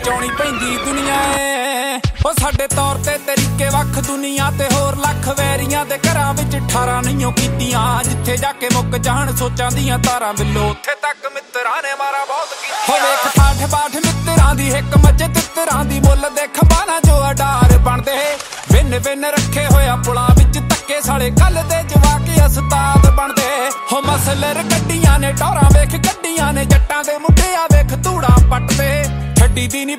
ਚੌਣੀ ਪੈਂਦੀ ਦੁਨੀਆ ਏ ਉਹ ਸਾਡੇ ਤੌਰ ਤੇ ਤਰੀਕੇ ਵੱਖ ਦੁਨੀਆ ਤੇ ਹੋਰ ਲੱਖ ਵੈਰੀਆਂ ਦੇ ਘਰਾਂ ਵਿੱਚ 18 ਨਹੀਂਓ ਕੀਤੀਆਂ ਜਿੱਥੇ ਜਾ ਕੇ ਮੁੱਕ ਜਾਣ ਸੋਚਾਂ ਦੀਆਂ ਤਾਰਾਂ ਬਿੱਲੋ ਉੱਥੇ ਤੱਕ ਮਿੱਤਰਾਂ ਨੇ ਮਾਰਾ ਬਹੁਤ ਕੀਤਾ ਹੋ ਵੇਖ ਠਾਠ ਬਾਠ ਮਿੱਤਰਾਂ ਦੀ ਹਿੱਕ ਮੱਝ ਤਿੱਤਰਾਂ ਦੀ ਮੁੱਲ ਦੇ ਖੰਭਾਂ ਨਾਲ ਜੋ ਅਡਾਰ ਬਣਦੇ ਵਿੰਨ ਵਿੰਨ ਰੱਖੇ ਹੋਇਆ ਪੁਲਾਂ ਵਿੱਚ ਧੱਕੇ ਸਾਲੇ ਕੱਲ ਦੇ ਜਵਾਕ ਉਸਤਾਦ ਬਣਦੇ ਹੋ ਮਸਲਰ ਗੱਡੀਆਂ ਨੇ ਟੌਰਾਂ ਵੇਖ ਗੱਡੀਆਂ ਨੇ ਜੱਟਾਂ ਦੇ ਮੁੰਡੇ ਆ ਵੇਖ ਧੂੜਾ ਪੱਟਦੇ ਛੱਡੀ ਦੀ ਨੀ